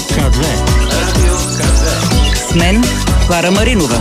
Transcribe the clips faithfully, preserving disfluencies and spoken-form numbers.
ка две. Радио ка две. С мен Клара Маринова.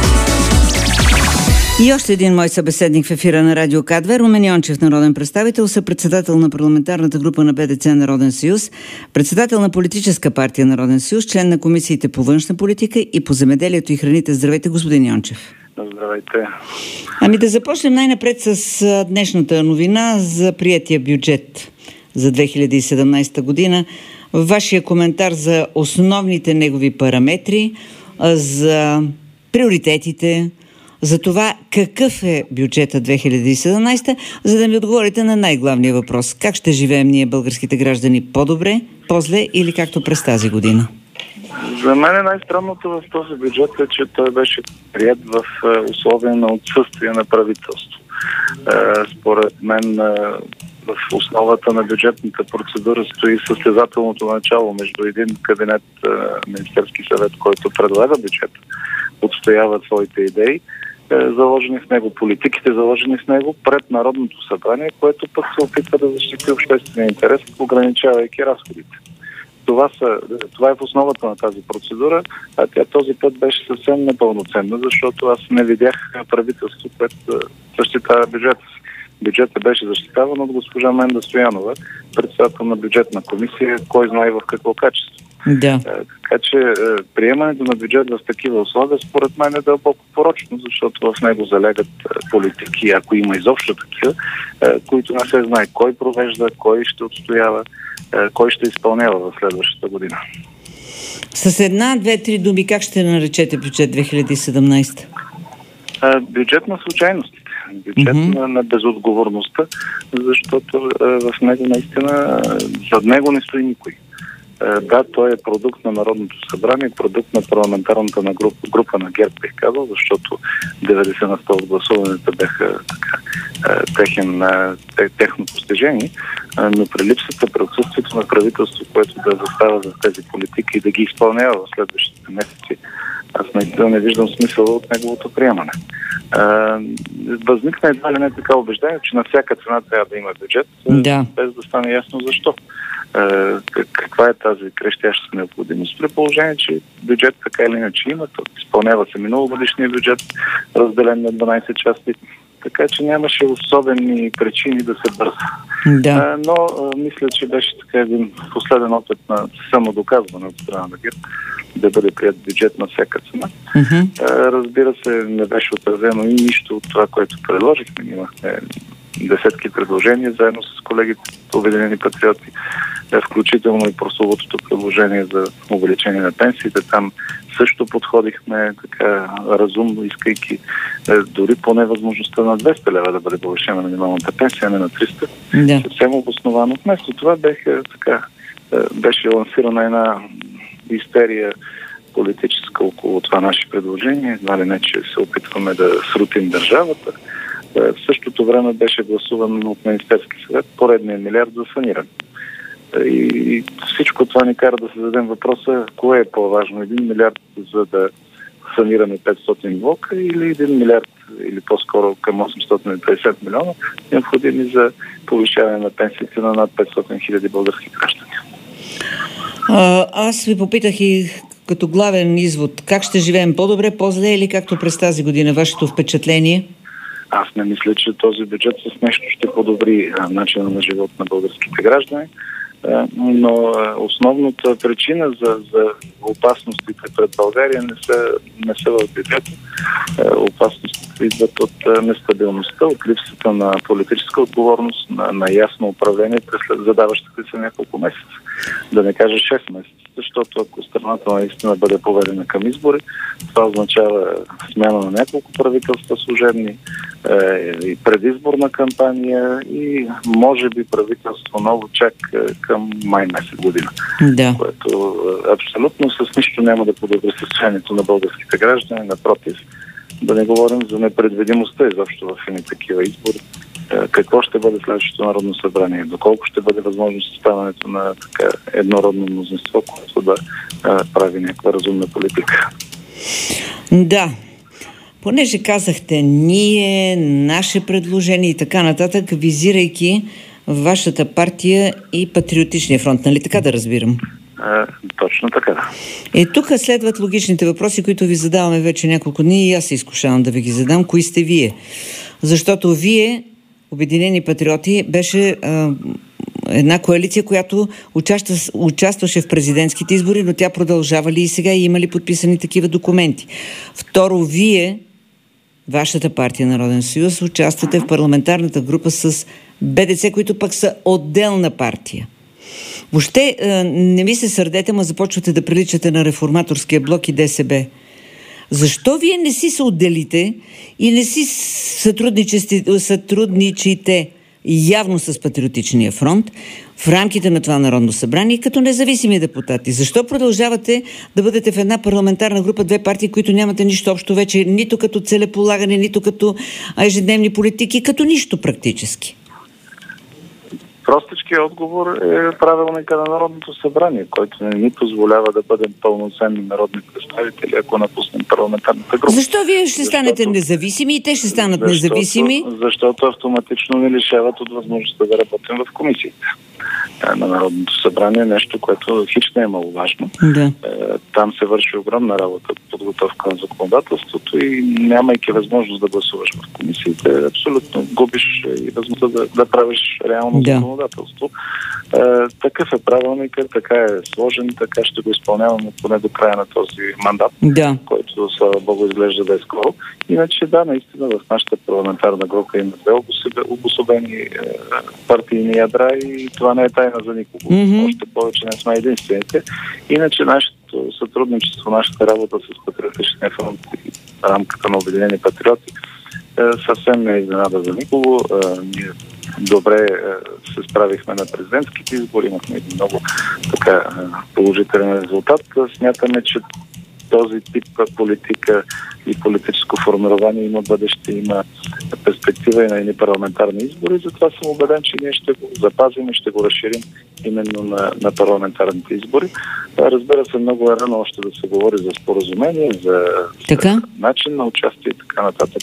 И още един мой събеседник в ефира на Радио ка две, Румен Йончев, народен представител, съпредседател на парламентарната група на Б Д Ц Народен съюз, председател на политическа партия Народен съюз, член на комисиите по външна политика и по земеделието и храните. Здравейте, господин Йончев. Здравейте. Ами да започнем най-напред с днешната новина за приетия бюджет за две хиляди и седемнадесета година. Вашия коментар за основните негови параметри, за приоритетите, за това какъв е бюджета две хиляди и седемнадесета, за да ми отговорите на най-главния въпрос. Как ще живеем ние, българските граждани, по-добре, по-зле или както през тази година? За мен най-странното в този бюджет е, че той беше приет в условия на отсъствие на правителство. Според мен в основата на бюджетната процедура стои състезателното начало между един кабинет, Министерски съвет, който предлага бюджет, отстоява своите идеи, заложени в него, политиките заложени в него, пред Народното събрание, което пък се опитва да защити обществения интерес, ограничавайки разходите. Това, са, това е в основата на тази процедура, а тя този път беше съвсем непълноценна, защото аз не видях правителство, което защитава бюджета си. Бюджетът беше защитаван от госпожа Менда Стоянова, председател на бюджетна комисия, кой знае в какво качество. Да. Така че приемането на бюджет в такива условия според мен е дълбоко порочно, защото в него залягат политики, ако има изобщо такива, които не се знае кой провежда, кой ще отстоява, кой ще изпълнява в следващата година. С една, две, три думи, как ще наречете бюджет две хиляди и седемнадесета? Бюджет на случайностите, бюджет mm-hmm. на, на безотговорността, защото в него наистина, зад него не стои никой. Да, той е продукт на Народното събрание, продукт на парламентарната на група, група на ГЕРБ, бих казал, защото деветдесет на сто от гласуването бяха така, техен, техно постижение, но при липсата, при отсъствието на правителство, което да застава за тези политики и да ги изпълнява в следващите месеци, аз наистина не виждам смисъл от неговото приемане. Възникна едва ли не така убеждение, че на всяка цена трябва да има бюджет, да. Без да стане ясно защо. Каква е тази крещяща необходимост? При положение, че бюджет така или иначе има, то изпълнява се миналогодишния бюджет, разделен на дванадесет части, така че нямаше особени причини да се бърза. Да. Но мисля, че беше така един последен опит на самодоказване от страна на ГЕРБ да бъде прият бюджет на всяка цена. Uh-huh. Разбира се, не беше отразено и нищо от това, което предложихме. Имахме десетки предложения заедно с колегите от Обединени патриоти, включително и прословутото предложение за увеличение на пенсиите. Там също подходихме така разумно, искайки дори по невъзможността на двеста лева да бъде повишена минималната пенсия, а не на триста. Да. Съвсем обосновано. Вместо това беха, така, беше лансирана една истерия политическа около това наше предложение. Едва ли не, че се опитваме да срутим държавата. В същото време беше гласуван от Министерски съвет поредния милиард за саниране. И всичко това ни кара да се зададем въпроса, кое е по-важно? Един милиард за да санираме петстотин блока или един милиард, или по-скоро към осемстотин и петдесет милиона, необходими за повишаване на пенсиите на над петстотин хиляди български граждани. А, аз ви попитах и като главен извод, как ще живеем по-добре, по-зле или както през тази година? Вашето впечатление? Аз не мисля, че този бюджет с нещо ще подобри начина на живот на българските граждани, но основната причина за, за опасностите пред България не са, не са в бюджета. Опасностите идват от нестабилността, от липсата на политическа отговорност, на, на ясно управление през задаващите се няколко месеца. Да не кажа шест месеца, защото ако страната наистина бъде поведена към избори, това означава смяна на няколко правителства служебни, е, и предизборна кампания и може би правителство ново чак е, към май месец година. Да. Което е, абсолютно с нищо няма да подобри състоянието на българските граждани, напротив, да не говорим за непредвидимостта изобщо в едни такива избори. Какво ще бъде следващото Народно събрание, доколко ще бъде възможно съставането на така еднородно мнозинство, което да а, прави някаква разумна политика. Да. Понеже казахте ние, наше предложение и така нататък, визирайки вашата партия и Патриотичния фронт, нали така да разбирам? А, точно така. Е, тук следват логичните въпроси, които ви задаваме вече няколко дни и аз се изкушавам да ви ги задам. Кои сте вие? Защото вие, Обединени патриоти, беше а, една коалиция, която участва, участваше в президентските избори, но тя продължава ли и сега и има ли подписани такива документи? Второ, вие, вашата партия Народен съюз, участвате в парламентарната група с БДЦ, които пък са отделна партия. Въобще не ми се сърдете, ма започвате да приличате на Реформаторския блок и ДСБ. Защо вие не си се отделите и не си сътрудничите явно с Патриотичния фронт в рамките на това Народно събрание като независими депутати? Защо продължавате да бъдете в една парламентарна група, две партии, които нямате нищо общо вече, нито като целеполагане, нито като ежедневни политики, като нищо практически? Простичкият отговор е правилника на Народното събрание, който не ни позволява да бъдем пълноценни народни представители, ако напуснем парламентарната група. Защо вие ще станете защото, независими и те ще станат защото, независими? Защото автоматично ни лишават от възможността да работим в комисиите на Народното събрание, нещо, което хич не е маловажно. Да. Там се върши огромна работа, подготовка на законодателството и нямайки възможност да гласуваш в комисиите, абсолютно губиш и възможността да, да правиш реално да. законодателство. Е, такъв е правилникът, така е сложен, така ще го изпълняваме поне до края на този мандат, да. който, слава Богу, изглежда да е скоро. Иначе да, наистина в нашата парламентарна група има две обособени е, партийни ядра и това не е тайна за никого. Mm-hmm. Още повече не сме единствените. Иначе нашето сътрудничество, нашата работа с Патриотичния фронт и рамката на Обединени патриоти е, съвсем не е изненада за никого. Е, ние добре е, се справихме на президентските избори, имахме един много така положителен резултат. Смятаме, че този тип политика и политическо формирование има бъдеще, има перспектива и на едни парламентарни избори. Затова съм убеден, че ние ще го запазим и ще го разширим именно на, на парламентарните избори. Разбира се, много е рано още да се говори за споразумение, за, за начин на участие и така нататък.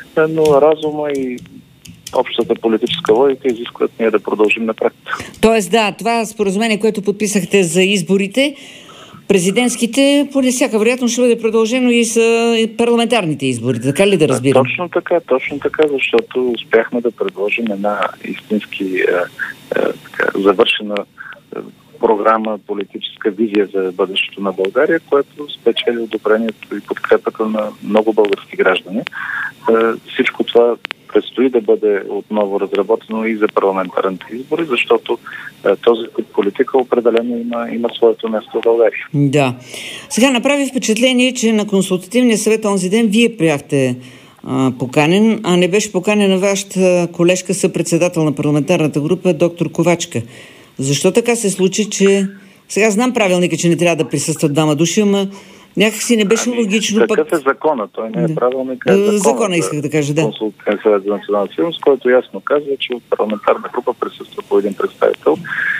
Но разума и общата политическа логика изискват ние да продължим напред. Тоест да, това споразумение, което подписахте за изборите, президентските, по всяка вероятност ще бъде продължено и с парламентарните избори. Така ли да разбирам? Точно така, точно така, защото успяхме да предложим една истински е, е, така, завършена е, програма, политическа визия за бъдещето на България, което спечели одобрението и подкрепата на много български граждани. Е, всичко това предстои да бъде отново разработено и за парламентарните избори, защото е, този тип политика определено има, има своето място в България. Да. Сега направи впечатление, че на консултативния съвет онзи ден вие бяхте поканен, а не беше поканена вашата колежка, съпредседател на парламентарната група, доктор Ковачка. Защо така се случи, че... Сега знам правилника, че не трябва да присъстват двама души, ама някакси не беше ами, логично. Такъв пък... е закона, той не е да. правилник. Е закона, закона исках да кажа, да. Консултативен съвет за национална сигурност, който ясно казва, че в парламентарна група присъства по един представител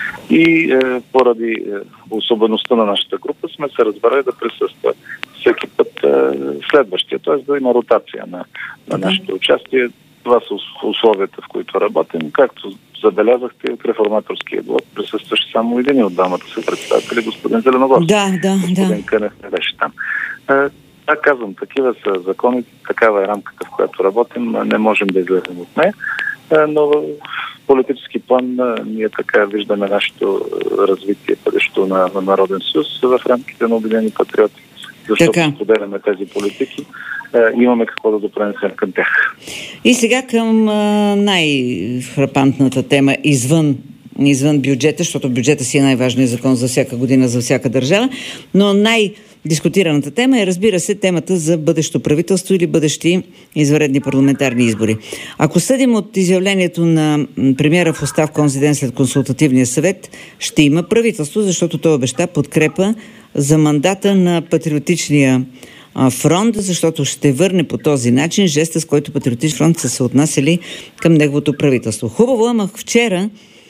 и е, поради е, особеността на нашата група сме се разбрали да присъства всеки път е, следващия, т.е. да има ротация на, на нашето участие. Това са условията, в които работим. Както забелязахте, от Реформаторския блок присъстваше само един от двамата са председатели, господин Зеленогорски. Да, да, господин да. Кънев не беше там. Така казвам, такива са законите, такава е рамката, в която работим, не можем да излезем от нея, но в политически план ние така виждаме нашето развитие, бъдещето на, на Народен съюз в рамките на Обединени патриоти, защото така споделяме тези политики. Имаме какво да допренесем към тях. И сега към а, най-фрапантната тема извън, извън бюджета, защото бюджета си е най-важният закон за всяка година, за всяка държава, но най-дискутираната тема е, разбира се, темата за бъдещо правителство или бъдещи извънредни парламентарни избори. Ако съдим от изявлението на премиера в оставка онзи ден след консултативния съвет, ще има правителство, защото той обеща подкрепа за мандата на Патриотичния фронт, защото ще върне по този начин жеста, с който Патриотичен фронт са се отнасяли към неговото правителство. Хубаво, ама вчера,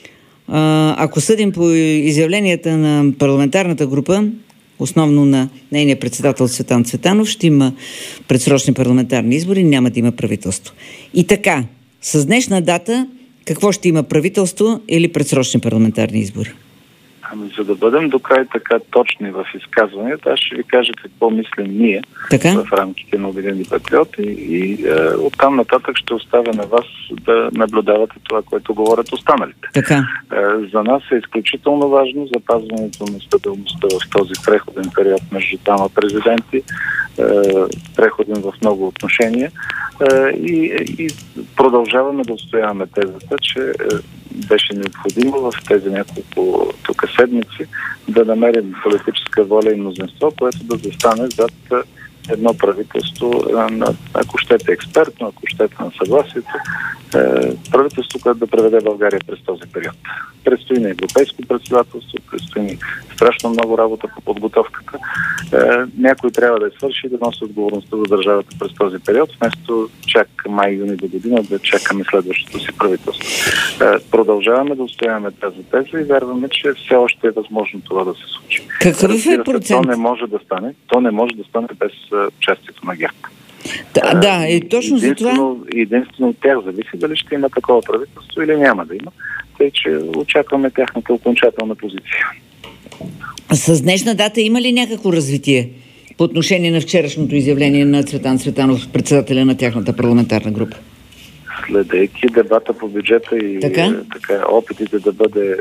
ако съдим по изявленията на парламентарната група, основно на нейния председател Цветан Цветанов, ще има предсрочни парламентарни избори, няма да има правителство. И така, с днешна дата, какво ще има правителство или предсрочни парламентарни избори? Ами, за да бъдем до край така точни в изказванията, аз ще ви кажа какво мислим ние така? В рамките на Обединени патриоти и е, оттам нататък ще оставя на вас да наблюдавате това, което говорят останалите. Така. Е, за нас е изключително важно запазването на стабилността в този преходен период между двама президенти, е, преходен в много отношения е, и, и продължаваме да отстояваме тезата, че е, беше необходимо в тези няколко тук седмици да намерим политическа воля и мнозинство, което да застане зад едно правителство, на, ако щете експертно, ако щете на съгласието, е, правителство, което да преведе България през този период. Предстои на европейско председателство, предстои ни страшно много работа по подготовката. Е, някой трябва да я свърши и да носи отговорността за държавата през този период, вместо чак май-юни до година да чакаме следващото си правителство. Е, продължаваме да устояваме тази теза и вярваме, че все още е възможно това да се случи. Какъв е процент? То не може да стане. То не може да стане без участието на ГЕРБ. Да, да, и точно за това... Единствено от тях зависи дали ще има такова правителство или няма да има. Тъй, че очакваме тяхната окончателна позиция. С днешна дата има ли някакво развитие по отношение на вчерашното изявление на Цветан Цветанов, председателя на тяхната парламентарна група? Следейки дебата по бюджета и така? Така, опитите да бъде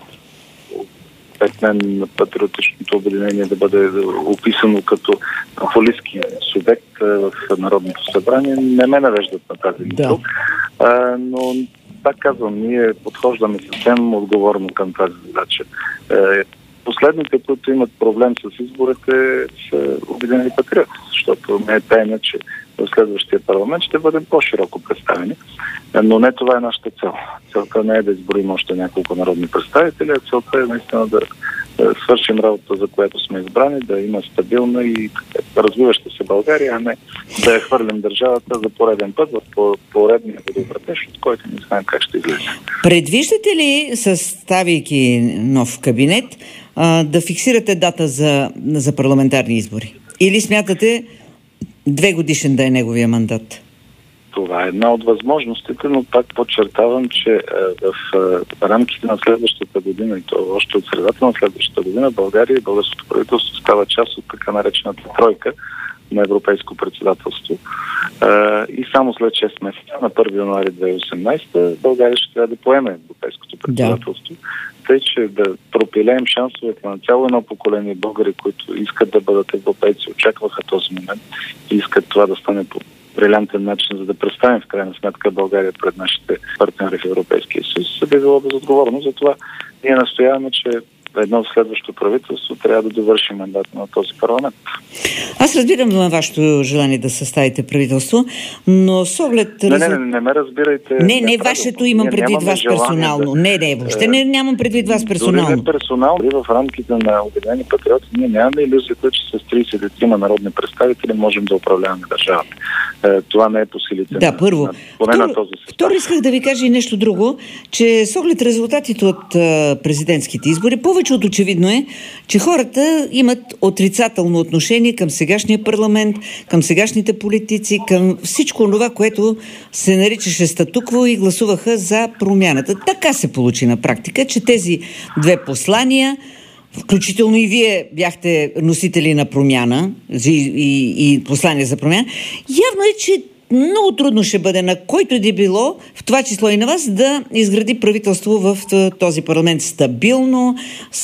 пред мен патриотичното обединение да бъде описано като популистки субект в Народното събрание, не ме навеждат на тази мисъл. Да. Но пак казвам, ние подхождаме съвсем отговорно към тази задача. Последните, които имат проблем с изборите, са Обединени патриоти, защото не е тайна, че в следващия парламент ще бъдем по-широко представени. Но не това е нашата цел. Целта не е да изборим още няколко народни представители, а целта е наистина да, да свършим работа, за която сме избрани, да има стабилна и развиваща се България, а не да я хвърлим държавата за пореден път в поредния водовратеж, от който не знаем как ще излезе. Предвиждате ли, съставяйки нов кабинет, да фиксирате дата за, за парламентарни избори? Или смятате две годишен да е неговия мандат? Това е една от възможностите, но пак подчертавам, че в рамките на следващата година, и то още от средата на следващата година, България и българското правителство става част от така наречената тройка на европейско председателство. И само след шест месеца, на първи януари две хиляди и осемнадесета, България ще трябва да поеме европейското председателство. Да. Тъй, че да пропилеем шансовете на цяло едно поколение българи, които искат да бъдат европейци, очакваха този момент и искат това да стане по брилянтен начин, за да представим в крайна сметка България пред нашите партньори в Европейския съюз, би било безотговорно. Затова ние настояваме, че едно следващо правителство трябва да довърши мандат на този парламент. Аз разбирам на вашето желание да съставите правителство, но с оглед... Не, не, не, не ме разбирайте. Не, не, вашето имам предвид вас персонално. Да... Не, не, въобще не, нямам предвид вас персонално. Дори не персонално, дори в рамките на Обединени патриоти ние нямаме илюзията, че с тридесет и три народни представители можем да управляваме държавата. Това не е по силите да, на, първо. на, поне второ, на този състав. Второ исках да ви кажа и нещо друго, че с оглед резултатите от а, президентските избори, повече от очевидно е, че хората имат отрицателно отношение към сегашния парламент, към сегашните политици, към всичко това, което се наричаше статукво и гласуваха за промяната. Така се получи на практика, че тези две послания, включително и вие бяхте носители на промяна и, и, и послания за промяна, явно е, че много трудно ще бъде на който и да било, в това число и на вас, да изгради правителство в този парламент стабилно,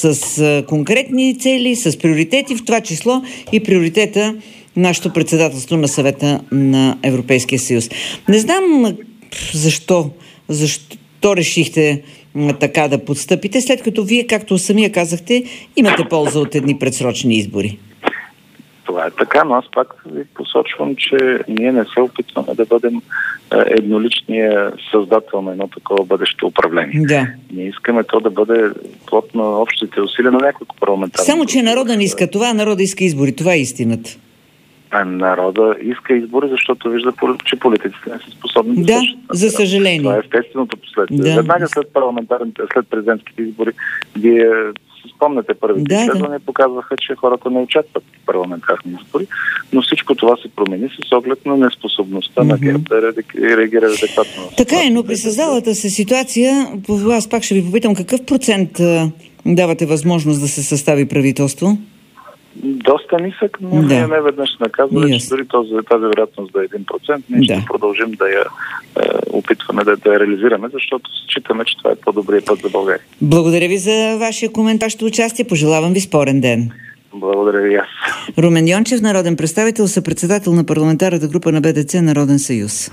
с конкретни цели, с приоритети, в това число и приоритета нашето председателство на Съвета на Европейския съюз. Не знам защо, защо решихте така да подстъпите, след като вие, както самия казахте, имате полза от едни предсрочни избори. Това е така, но аз пак ви посочвам, че ние не се опитваме да бъдем едноличния създател на едно такова бъдещо управление. Да. Ние искаме то да бъде плод на общите усилия на няколко парламентарни. Само, че народа не иска това, народа иска избори. Това е истината. А народа иска избори, защото вижда, че политиците не са способни да, да свършат. За съжаление. Това е естественото последствие. Да. Веднага след парламентарните, след президентските избори, вие спомняте първите да, изследвания, да. показваха, че хората не очакват парламентарни избори, но всичко това се промени с оглед на неспособността mm-hmm. на ГЕРБ да реагира адекватно. Така е, но при създалата се ситуация, аз пак ще ви попитам какъв процент Давате възможност да се състави правителство? Доста нисък, но да. ние не веднъж сме казвали, че дори този, тази вероятност да е един процент, ние да. ще продължим да я е, опитваме да, да я реализираме, защото считаме, че това е по-добрият път за България. Благодаря ви за вашия коментар, ще участие. Пожелавам ви спорен ден. Благодаря ви аз. Румен Йончев, народен представител, съпредседател на парламентарната група на Б Д Ц Народен съюз.